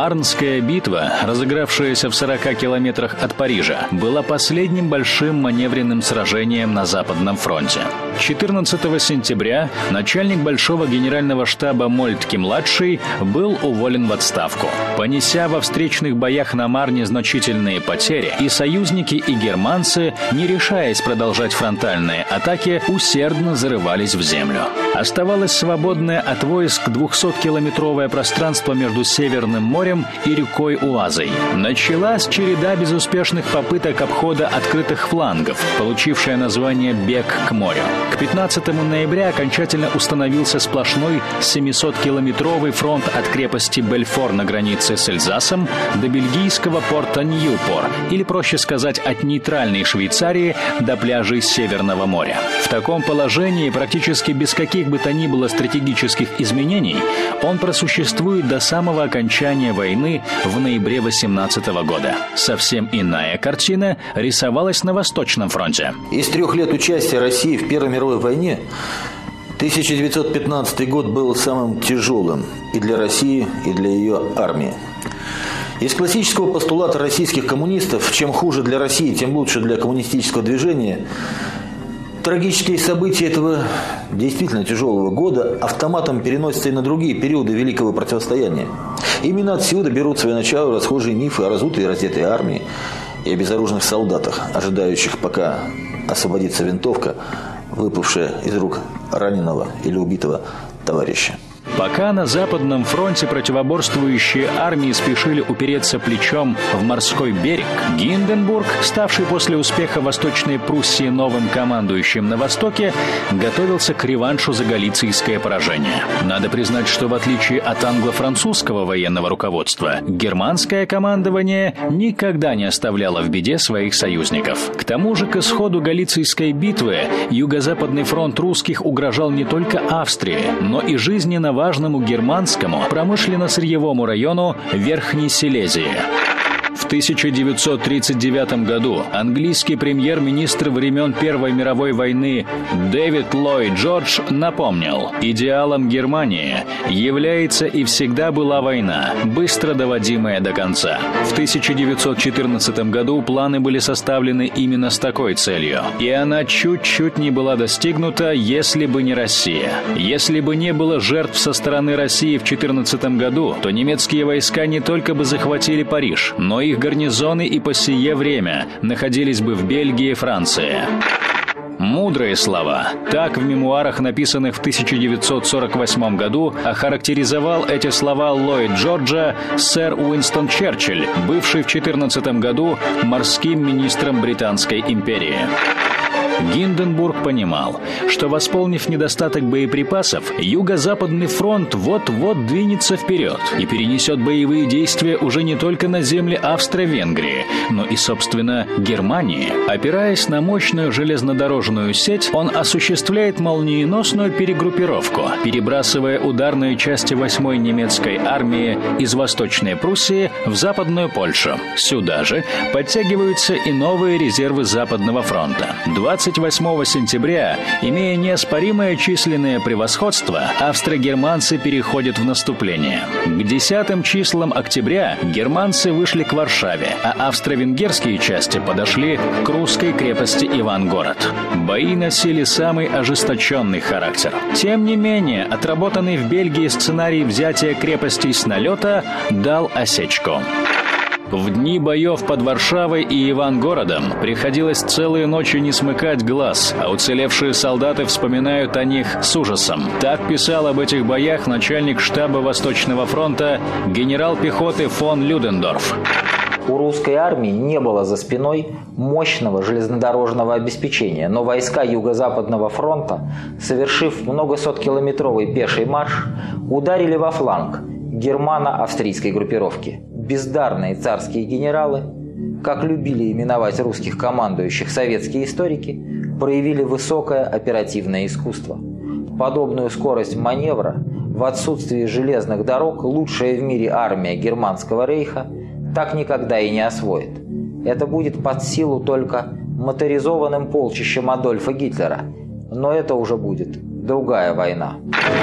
Марнская битва, разыгравшаяся в 40 километрах от Парижа, была последним большим маневренным сражением на Западном фронте. 14 сентября начальник Большого генерального штаба Мольтке-младший был уволен в отставку. Понеся во встречных боях на Марне значительные потери, и союзники, и германцы, не решаясь продолжать фронтальные атаки, усердно зарывались в землю. Оставалось свободное от войск 200-километровое пространство между Северным морем и рекой Уазой. Началась череда безуспешных попыток обхода открытых флангов, получившая название «Бег к морю». К 15 ноября окончательно установился сплошной 700-километровый фронт от крепости Бельфор на границе с Эльзасом до бельгийского порта Ньюпор, или, проще сказать, от нейтральной Швейцарии до пляжей Северного моря. В таком положении, практически без каких бы то ни было стратегических изменений, он просуществует до самого окончания войны в ноябре 18 года. Совсем иная картина рисовалась на Восточном фронте. Из 3 лет участия России в Первой мировой войне 1915 год был самым тяжелым и для России, и для ее армии. Из классического постулата российских коммунистов «чем хуже для России, тем лучше для коммунистического движения» трагические события этого действительно тяжелого года автоматом переносятся и на другие периоды великого противостояния. Именно отсюда берут свое начало расхожие мифы о разутой и раздетой армии и о безоружных солдатах, ожидающих, пока освободится винтовка, выпавшая из рук раненого или убитого товарища. Пока на Западном фронте противоборствующие армии спешили упереться плечом в морской берег, Гинденбург, ставший после успеха Восточной Пруссии новым командующим на Востоке, готовился к реваншу за галицийское поражение. Надо признать, что в отличие от англо-французского военного руководства, германское командование никогда не оставляло в беде своих союзников. К тому же к исходу галицийской битвы Юго-Западный фронт русских угрожал не только Австрии, но и жизненно важному германскому промышленно-сырьевому району Верхней Силезии. В 1939 году английский премьер-министр времен Первой мировой войны Дэвид Ллойд Джордж напомнил: идеалом Германии является и всегда была война, быстро доводимая до конца. В 1914 году планы были составлены именно с такой целью, и она чуть-чуть не была достигнута, если бы не Россия. Если бы не было жертв со стороны России в 1914 году, то немецкие войска не только бы захватили Париж, но их гарнизоны и по сие время находились бы в Бельгии и Франции. Мудрые слова. Так в мемуарах, написанных в 1948 году, охарактеризовал эти слова Ллойд Джорджа сэр Уинстон Черчилль, бывший в 1914 году морским министром Британской империи. Гинденбург понимал, что, восполнив недостаток боеприпасов, Юго-Западный фронт вот-вот двинется вперед и перенесет боевые действия уже не только на земли Австро-Венгрии, но и, собственно, Германии. Опираясь на мощную железнодорожную сеть, он осуществляет молниеносную перегруппировку, перебрасывая ударные части 8-й немецкой армии из Восточной Пруссии в Западную Польшу. Сюда же подтягиваются и новые резервы Западного фронта. 28 сентября, имея неоспоримое численное превосходство, австро-германцы переходят в наступление. К 10 числам октября германцы вышли к Варшаве, а австро-венгерские части подошли к русской крепости Ивангород. Бои носили самый ожесточенный характер. Тем не менее, отработанный в Бельгии сценарий взятия крепостей с налета дал осечку. В дни боев под Варшавой и Ивангородом приходилось целые ночи не смыкать глаз, а уцелевшие солдаты вспоминают о них с ужасом. Так писал об этих боях начальник штаба Восточного фронта генерал пехоты фон Людендорф. У русской армии не было за спиной мощного железнодорожного обеспечения, но войска Юго-Западного фронта, совершив многосоткилометровый пеший марш, ударили во фланг германо-австрийской группировки. Бездарные царские генералы, как любили именовать русских командующих советские историки, проявили высокое оперативное искусство. Подобную скорость маневра в отсутствии железных дорог лучшая в мире армия Германского рейха так никогда и не освоит. Это будет под силу только моторизованным полчищем Адольфа Гитлера, но это уже будет другая война.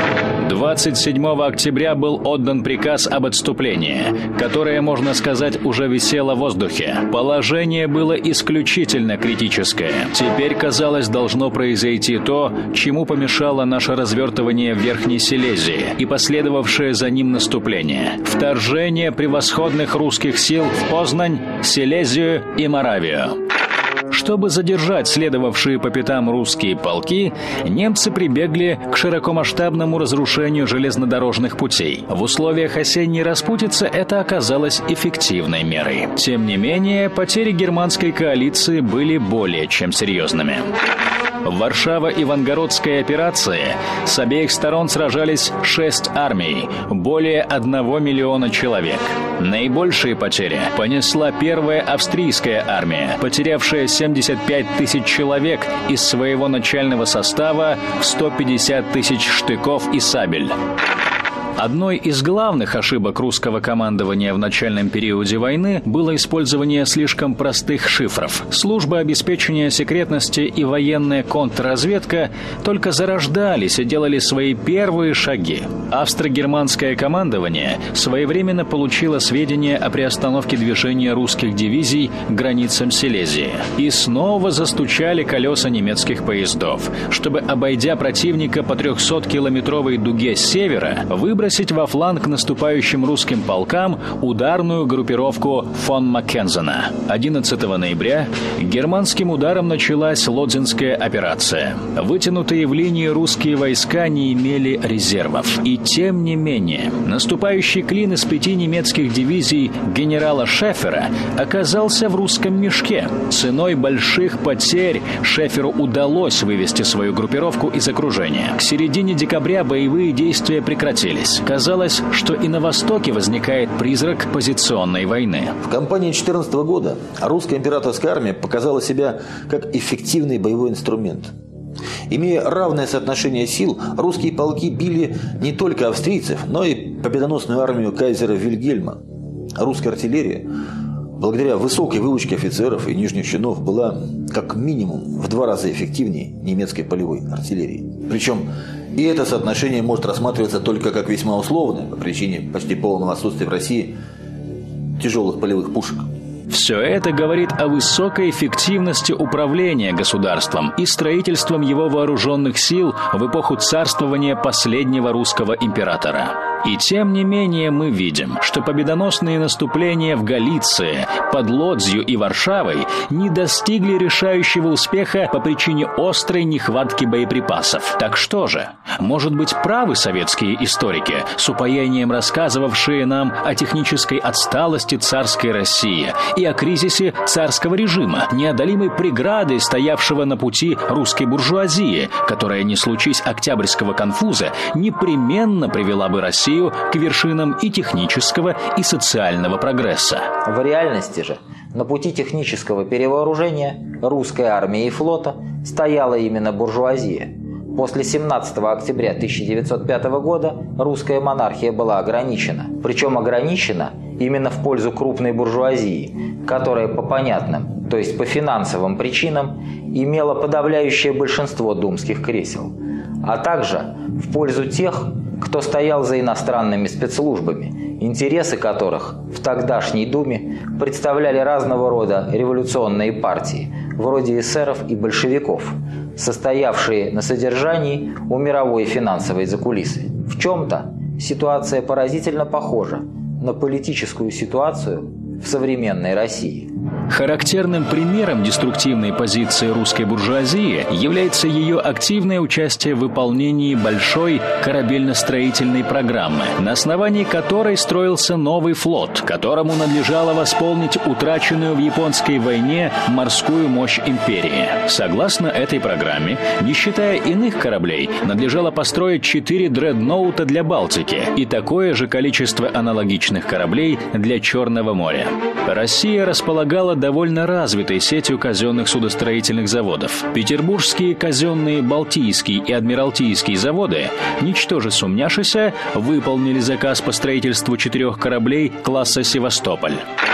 27 октября был отдан приказ об отступлении, которое, можно сказать, уже висело в воздухе. Положение было исключительно критическое. Теперь, казалось, должно произойти то, чему помешало наше развертывание в Верхней Силезии и последовавшее за ним наступление. Вторжение превосходных русских сил в Познань, Силезию и Моравию. Чтобы задержать следовавшие по пятам русские полки, немцы прибегли к широкомасштабному разрушению железнодорожных путей. В условиях осенней распутицы это оказалось эффективной мерой. Тем не менее, потери германской коалиции были более чем серьезными. В Варшава-Ивангородской операции с обеих сторон сражались 6 армий, более 1 миллиона человек. Наибольшие потери понесла первая австрийская армия, потерявшая 75 тысяч человек из своего начального состава в 150 тысяч штыков и сабель. Одной из главных ошибок русского командования в начальном периоде войны было использование слишком простых шифров. Служба обеспечения секретности и военная контрразведка только зарождались и делали свои первые шаги. Австро-германское командование своевременно получило сведения о приостановке движения русских дивизий к границам Силезии. И снова застучали колеса немецких поездов, чтобы, обойдя противника по 300-километровой дуге с севера, выбросить во фланг наступающим русским полкам ударную группировку фон Маккензена. 11 ноября германским ударом началась Лодзинская операция. Вытянутые в линии русские войска не имели резервов. И тем не менее, наступающий клин из 5 немецких дивизий генерала Шефера оказался в русском мешке. Ценой больших потерь Шеферу удалось вывести свою группировку из окружения. К середине декабря боевые действия прекратились. Казалось, что и на Востоке возникает призрак позиционной войны. В кампании 2014 года русская императорская армия показала себя как эффективный боевой инструмент. Имея равное соотношение сил, русские полки били не только австрийцев, но и победоносную армию кайзера Вильгельма. Русская артиллерия, благодаря высокой выучке офицеров и нижних чинов, была как минимум в 2 раза эффективнее немецкой полевой артиллерии. Причем и это соотношение может рассматриваться только как весьма условное по причине почти полного отсутствия в России тяжелых полевых пушек. Все это говорит о высокой эффективности управления государством и строительством его вооруженных сил в эпоху царствования последнего русского императора. И тем не менее мы видим, что победоносные наступления в Галиции, под Лодзью и Варшавой не достигли решающего успеха по причине острой нехватки боеприпасов. Так что же? Может быть, правы советские историки, с упоением рассказывавшие нам о технической отсталости царской России и о кризисе царского режима, неодолимой преградой, стоявшего на пути русской буржуазии, которая, не случись Октябрьского конфуза, непременно привела бы Россию к вершинам и технического, и социального прогресса. В реальности же на пути технического перевооружения русской армии и флота стояла именно буржуазия. После 17 октября 1905 года русская монархия была ограничена. Причем ограничена именно в пользу крупной буржуазии, которая по понятным, то есть по финансовым причинам, имела подавляющее большинство думских кресел, а также в пользу тех, кто стоял за иностранными спецслужбами, интересы которых в тогдашней Думе представляли разного рода революционные партии, вроде эсеров и большевиков, состоявшие на содержании у мировой финансовой закулисы. В чем-то ситуация поразительно похожа на политическую ситуацию в современной России. Характерным примером деструктивной позиции русской буржуазии является ее активное участие в выполнении большой корабельно-строительной программы, на основании которой строился новый флот, которому надлежало восполнить утраченную в японской войне морскую мощь империи. Согласно этой программе, не считая иных кораблей, надлежало построить 4 дредноута для Балтики и такое же количество аналогичных кораблей для Черного моря. Россия располагала довольно развитой сетью казенных судостроительных заводов. Петербургские казенные Балтийский и Адмиралтейские заводы, ничтоже сумняшися, выполнили заказ по строительству 4 кораблей класса «Севастополь».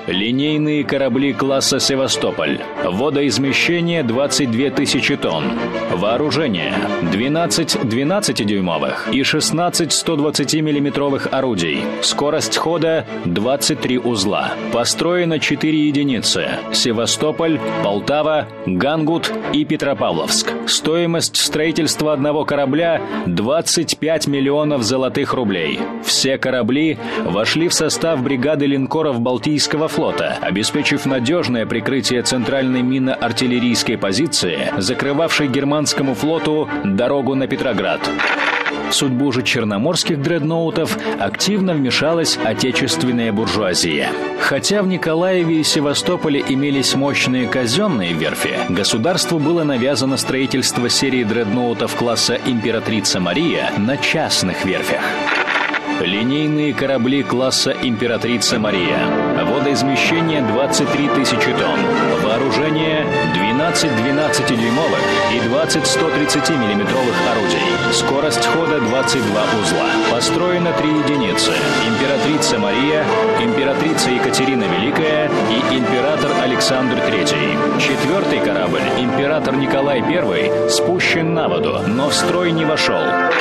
Линейные корабли класса «Севастополь». Водоизмещение 22 тысячи тонн. Вооружение 12 12-дюймовых и 16 120-миллиметровых орудий. Скорость хода 23 узла. Построено 4 единицы: Севастополь, Полтава, Гангут и Петропавловск. Стоимость строительства одного корабля 25 миллионов золотых рублей. Все корабли вошли в состав бригады линкоров Балтийского флота, обеспечив надежное прикрытие центральной минно-артиллерийской позиции, закрывавшей германскому флоту дорогу на Петроград. В судьбу же черноморских дредноутов активно вмешалась отечественная буржуазия. Хотя в Николаеве и Севастополе имелись мощные казенные верфи, государству было навязано строительство серии дредноутов класса «Императрица Мария» на частных верфях. Линейные корабли класса «Императрица Мария». Водоизмещение 23 тысячи тонн. Вооружение 12 12-дюймовых и 20 130-миллиметровых орудий. Скорость хода 22 узла. Построено 3 единицы: «Императрица Мария», «Императрица Екатерина Великая» и «Император Александр III». Четвертый корабль, «Император Николай I», спущен на воду, но в строй не вошел.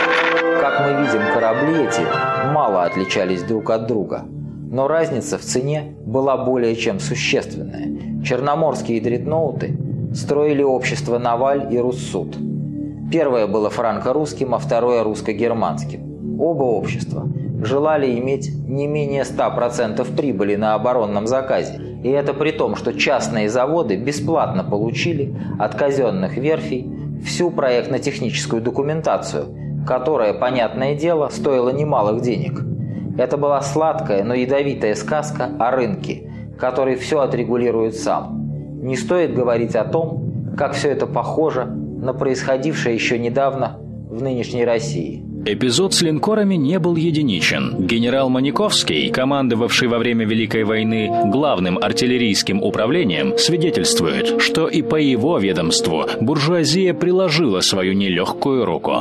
Как мы видим, корабли эти мало отличались друг от друга, но разница в цене была более чем существенная. Черноморские дредноуты строили общество «Наваль» и «Руссуд». Первое было франко-русским, а второе русско-германским. Оба общества желали иметь не менее 100% прибыли на оборонном заказе, и это при том, что частные заводы бесплатно получили от казенных верфей всю проектно-техническую документацию, которая, понятное дело, стоила немалых денег. Это была сладкая, но ядовитая сказка о рынке, который все отрегулирует сам. Не стоит говорить о том, как все это похоже на происходившее еще недавно в нынешней России. Эпизод с линкорами не был единичен. Генерал Маниковский, командовавший во время Великой войны главным артиллерийским управлением, свидетельствует, что и по его ведомству буржуазия приложила свою нелегкую руку.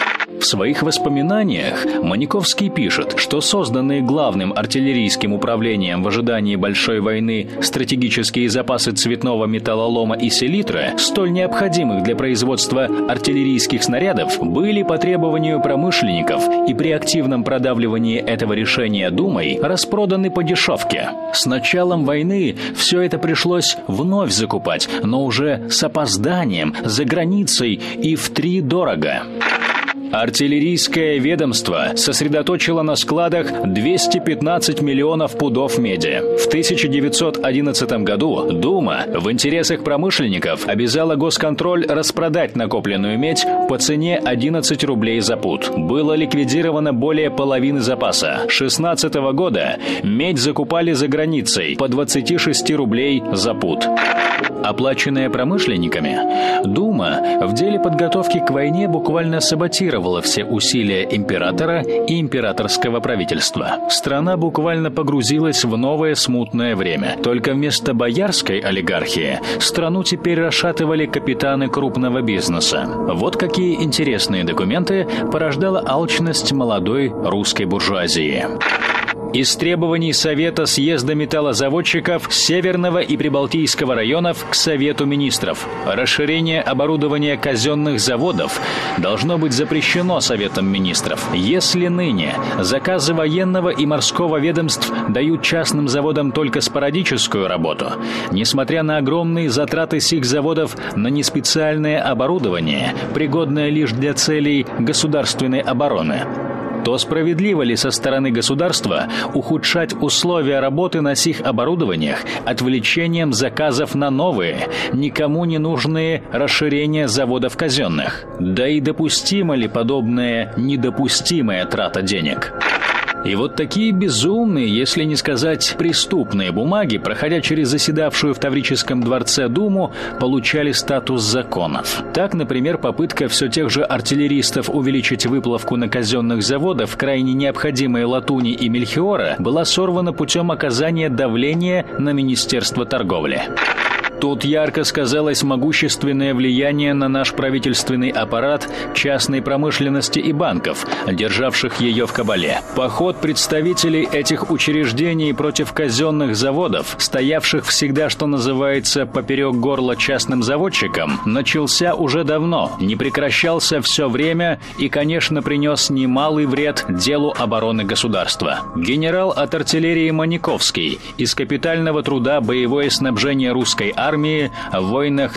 В своих воспоминаниях Маниковский пишет, что созданные главным артиллерийским управлением в ожидании Большой войны стратегические запасы цветного металлолома и селитры, столь необходимых для производства артиллерийских снарядов, были по требованию промышленников и при активном продавливании этого решения Думой распроданы по дешевке. С началом войны все это пришлось вновь закупать, но уже с опозданием, за границей и втридорого. Артиллерийское ведомство сосредоточило на складах 215 миллионов пудов меди. В 1911 году Дума в интересах промышленников обязала Госконтроль распродать накопленную медь по цене 11 рублей за пуд. Было ликвидировано более половины запаса. С 2016 года медь закупали за границей по 26 рублей за пуд. Оплаченная промышленниками, Дума в деле подготовки к войне буквально саботировала все усилия императора и императорского правительства. Страна буквально погрузилась в новое смутное время. Только вместо боярской олигархии страну теперь расшатывали капитаны крупного бизнеса. Вот какие интересные документы порождала алчность молодой русской буржуазии. Из требований Совета съезда металлозаводчиков Северного и Прибалтийского районов к Совету министров. Расширение оборудования казенных заводов должно быть запрещено Советом министров. Если ныне заказы военного и морского ведомств дают частным заводам только спорадическую работу, несмотря на огромные затраты сих заводов на неспециальное оборудование, пригодное лишь для целей государственной обороны, то справедливо ли со стороны государства ухудшать условия работы на сих оборудованиях отвлечением заказов на новые, никому не нужные расширения заводов казенных? Да и допустима ли подобная недопустимая трата денег? И вот такие безумные, если не сказать преступные бумаги, проходя через заседавшую в Таврическом дворце Думу, получали статус законов. Так, например, попытка все тех же артиллеристов увеличить выплавку на казенных заводах, крайне необходимые латуни и мельхиора, была сорвана путем оказания давления на Министерство торговли. Тут ярко сказалось могущественное влияние на наш правительственный аппарат частной промышленности и банков, державших ее в кабале. Поход представителей этих учреждений против казенных заводов, стоявших всегда, что называется, поперек горла частным заводчикам, начался уже давно, не прекращался все время и, конечно, принес немалый вред делу обороны государства. Генерал от артиллерии Маниковский из капитального труда «Боевое снабжение русской армии в войнах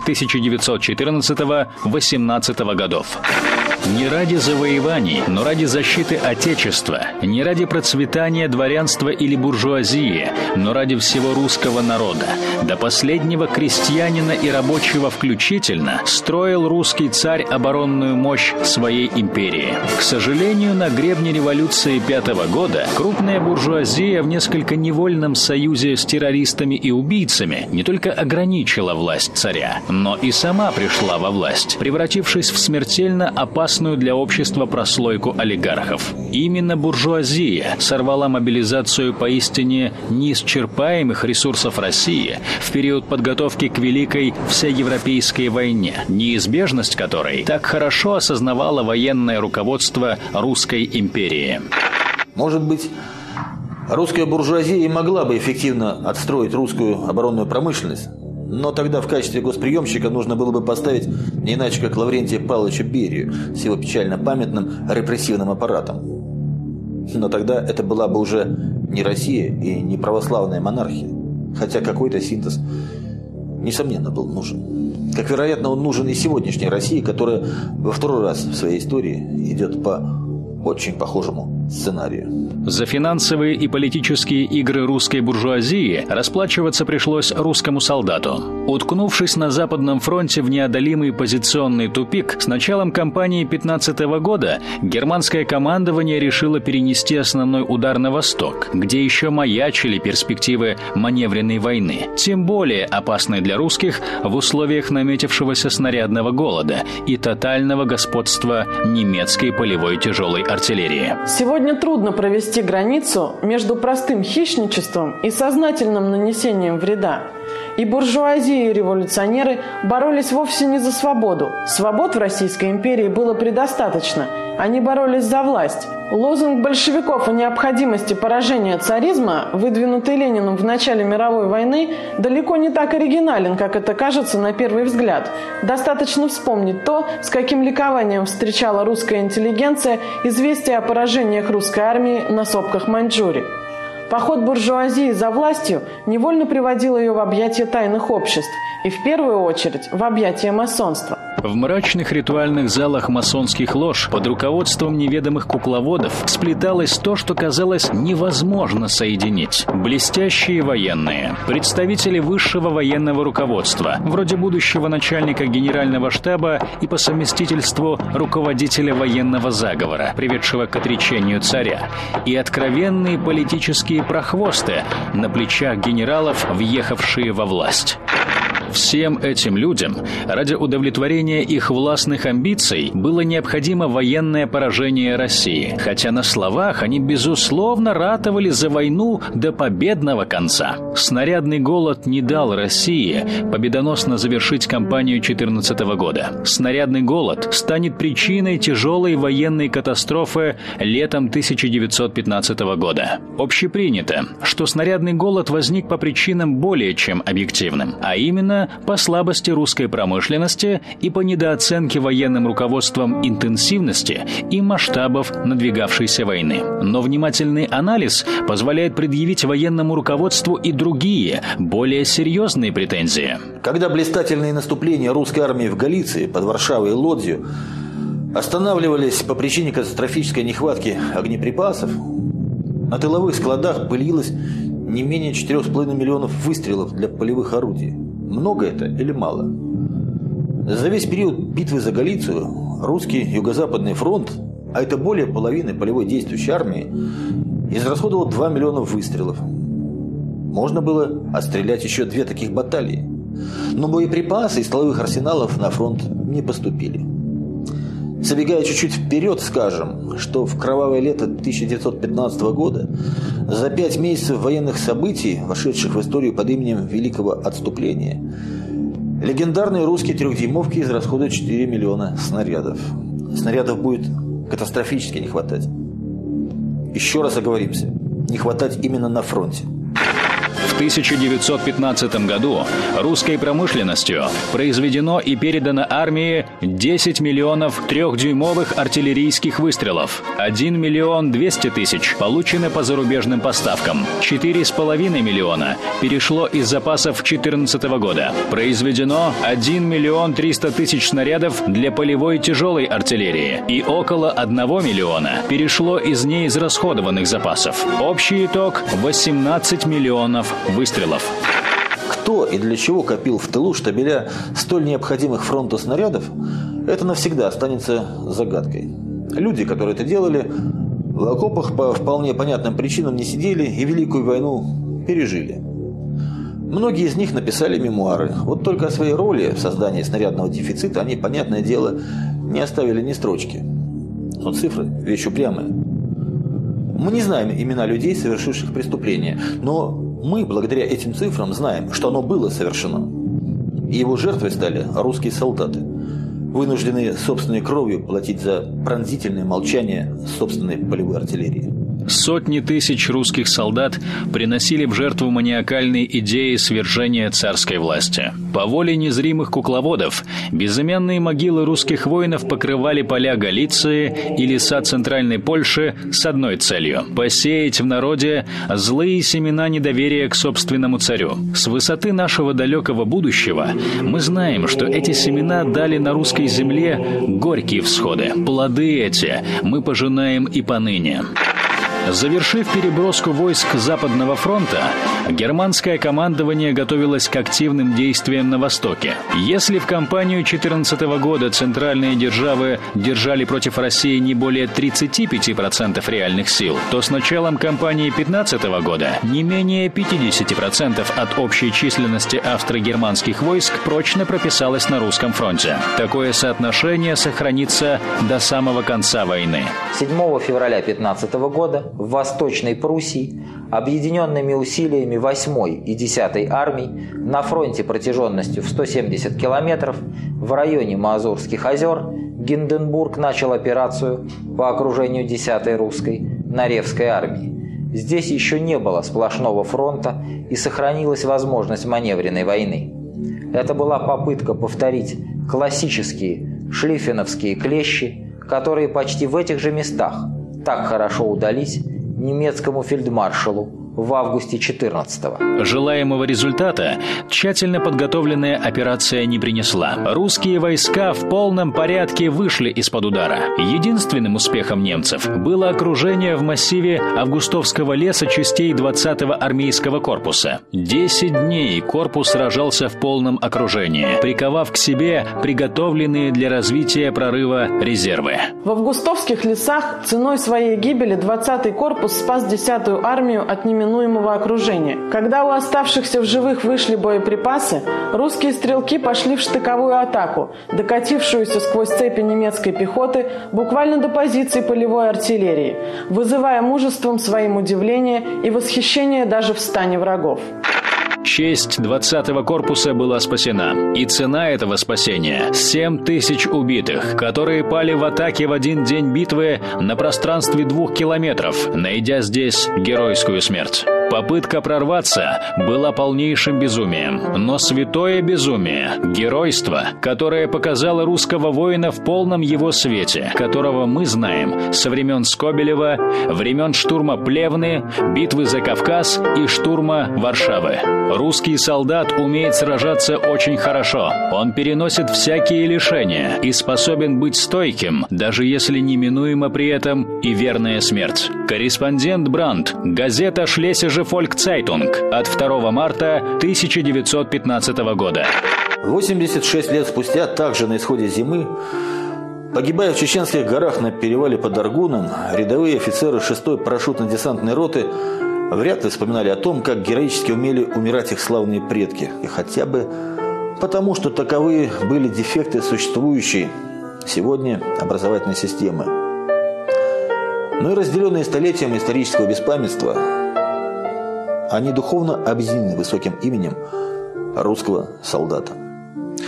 1914-18 годов. Не ради завоеваний, но ради защиты Отечества, не ради процветания дворянства или буржуазии, но ради всего русского народа, до последнего крестьянина и рабочего включительно, строил русский царь оборонную мощь своей империи. К сожалению, на гребне революции 5-го года крупная буржуазия в несколько невольном союзе с террористами и убийцами не только ограничила власть царя, но и сама пришла во власть, превратившись в смертельно опасную для общества прослойку олигархов. Именно буржуазия сорвала мобилизацию поистине неисчерпаемых ресурсов России в период подготовки к Великой Всеевропейской войне, неизбежность которой так хорошо осознавало военное руководство Русской империи. Может быть, русская буржуазия и могла бы эффективно отстроить русскую оборонную промышленность, но тогда в качестве госприемщика нужно было бы поставить не иначе, как Лаврентия Павловича Берию с его печально памятным репрессивным аппаратом. Но тогда это была бы уже не Россия и не православная монархия, хотя какой-то синтез, несомненно, был нужен. Как, вероятно, он нужен и сегодняшней России, которая во второй раз в своей истории идет по очень похожему сценарию. За финансовые и политические игры русской буржуазии расплачиваться пришлось русскому солдату. Уткнувшись на Западном фронте в неодолимый позиционный тупик, с началом кампании 15-го года германское командование решило перенести основной удар на восток, где еще маячили перспективы маневренной войны, тем более опасной для русских в условиях наметившегося снарядного голода и тотального господства немецкой полевой тяжелой артиллерии. Сегодня трудно провести границу между простым хищничеством и сознательным нанесением вреда. И буржуазия, и революционеры боролись вовсе не за свободу. Свобод в Российской империи было предостаточно. Они боролись за власть. Лозунг большевиков о необходимости поражения царизма, выдвинутый Лениным в начале мировой войны, далеко не так оригинален, как это кажется на первый взгляд. Достаточно вспомнить то, с каким ликованием встречала русская интеллигенция известие о поражениях русской армии на сопках Маньчжурии. Поход буржуазии за властью невольно приводил ее в объятия тайных обществ и в первую очередь в объятия масонства. В мрачных ритуальных залах масонских лож под руководством неведомых кукловодов сплеталось то, что казалось невозможно соединить. Блестящие военные, представители высшего военного руководства, вроде будущего начальника генерального штаба и по совместительству руководителя военного заговора, приведшего к отречению царя, и откровенные политические прохвосты на плечах генералов, въехавшие во власть. Всем этим людям, ради удовлетворения их властных амбиций, было необходимо военное поражение России, хотя на словах они, безусловно, ратовали за войну до победного конца. Снарядный голод не дал России победоносно завершить кампанию 14 года. Снарядный голод станет причиной тяжелой военной катастрофы летом 1915 года. Общепринято, что снарядный голод возник по причинам более чем объективным, а именно по слабости русской промышленности и по недооценке военным руководством интенсивности и масштабов надвигавшейся войны. Но внимательный анализ позволяет предъявить военному руководству и другие, более серьезные претензии. Когда блистательные наступления русской армии в Галиции, под Варшавой и Лодзью останавливались по причине катастрофической нехватки огнеприпасов, на тыловых складах пылилось не менее 4,5 миллионов выстрелов для полевых орудий. Много это или мало? За весь период битвы за Галицию русский Юго-Западный фронт, а это более половины полевой действующей армии, израсходовал 2 миллиона выстрелов. Можно было отстрелять еще 2 таких баталии. Но боеприпасы из тыловых арсеналов на фронт не поступили. Забегая чуть-чуть вперед, скажем, что в кровавое лето 1915 года за 5 месяцев военных событий, вошедших в историю под именем Великого Отступления, Легендарные русские 3-дюймовки израсходуют 4 миллиона снарядов. Снарядов будет катастрофически не хватать. Еще раз оговоримся, не хватать именно на фронте. В 1915 году русской промышленностью произведено и передано армии 10 миллионов 3-дюймовых артиллерийских выстрелов, 1 миллион 200 тысяч получено по зарубежным поставкам, 4,5 миллиона перешло из запасов 2014 года. Произведено 1 миллион 300 тысяч снарядов для полевой тяжелой артиллерии и около 1 миллиона перешло из неизрасходованных запасов. Общий итог – 18 миллионов выстрелов. Кто и для чего копил в тылу штабеля столь необходимых фронту снарядов, это навсегда останется загадкой. Люди, которые это делали, в окопах по вполне понятным причинам не сидели и Великую войну пережили. Многие из них написали мемуары. Вот только о своей роли в создании снарядного дефицита они, понятное дело, не оставили ни строчки. Но цифры – вещь упрямая. Мы не знаем имена людей, совершивших преступления, но мы, благодаря этим цифрам, знаем, что оно было совершено. И его жертвой стали русские солдаты, вынужденные собственной кровью платить за пронзительное молчание собственной полевой артиллерии. Сотни тысяч русских солдат приносили в жертву маниакальной идеи свержения царской власти. По воле незримых кукловодов безымянные могилы русских воинов покрывали поля Галиции и леса Центральной Польши с одной целью – посеять в народе злые семена недоверия к собственному царю. С высоты нашего далекого будущего мы знаем, что эти семена дали на русской земле горькие всходы. Плоды эти мы пожинаем и поныне. Завершив переброску войск Западного фронта, германское командование готовилось к активным действиям на Востоке. Если в кампанию 2014 года центральные державы держали против России не более 35% реальных сил, то с началом кампании 2015 года не менее 50% от общей численности австро-германских войск прочно прописалось на русском фронте. Такое соотношение сохранится до самого конца войны. 7 февраля 2015 года в Восточной Пруссии объединенными усилиями 8-й и 10-й армий на фронте протяженностью в 170 километров в районе Мазурских озер Гинденбург начал операцию по окружению 10-й русской Наревской армии. Здесь еще не было сплошного фронта и сохранилась возможность маневренной войны. Это была попытка повторить классические шлиффеновские клещи, которые почти в этих же местах так хорошо удались немецкому фельдмаршалу в августе 14-го. Желаемого результата тщательно подготовленная операция не принесла. Русские войска в полном порядке вышли из-под удара. Единственным успехом немцев было окружение в массиве Августовского леса частей 20-го армейского корпуса. 10 дней корпус сражался в полном окружении, приковав к себе приготовленные для развития прорыва резервы. В Августовских лесах ценой своей гибели 20-й корпус спас 10-ю армию от неминуемого окружения. Когда у оставшихся в живых вышли боеприпасы, русские стрелки пошли в штыковую атаку, докатившуюся сквозь цепи немецкой пехоты буквально до позиций полевой артиллерии, вызывая мужеством своим удивление и восхищение даже в стане врагов. Честь 20-го корпуса была спасена. И цена этого спасения – 7 тысяч убитых, которые пали в атаке в один день битвы на пространстве 2 километров, найдя здесь геройскую смерть. Попытка прорваться была полнейшим безумием, но святое безумие, геройство, которое показало русского воина в полном его свете, которого мы знаем со времен Скобелева, времен штурма Плевны, битвы за Кавказ и штурма Варшавы. Русский солдат умеет сражаться очень хорошо. Он переносит всякие лишения и способен быть стойким, даже если неминуема при этом и верная смерть. Корреспондент Брандт, газета «Шлесиже Фолькцайтунг» от 2 марта 1915 года. 86 лет спустя, также на исходе зимы, погибая в Чеченских горах на перевале под Аргуном, рядовые офицеры 6-й парашютно-десантной роты вряд ли вспоминали о том, как героически умели умирать их славные предки. И хотя бы потому, что таковы были дефекты существующей сегодня образовательной системы. Но и разделенные столетием исторического беспамятства, они духовно объединены высоким именем русского солдата.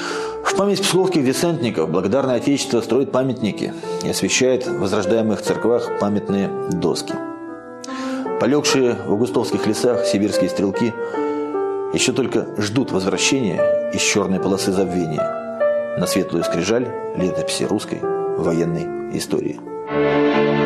В память псковских десантников благодарное Отечество строит памятники и освящает в возрождаемых церквах памятные доски. Полегшие в августовских лесах сибирские стрелки еще только ждут возвращения из черной полосы забвения на светлую скрижаль летописи русской военной истории.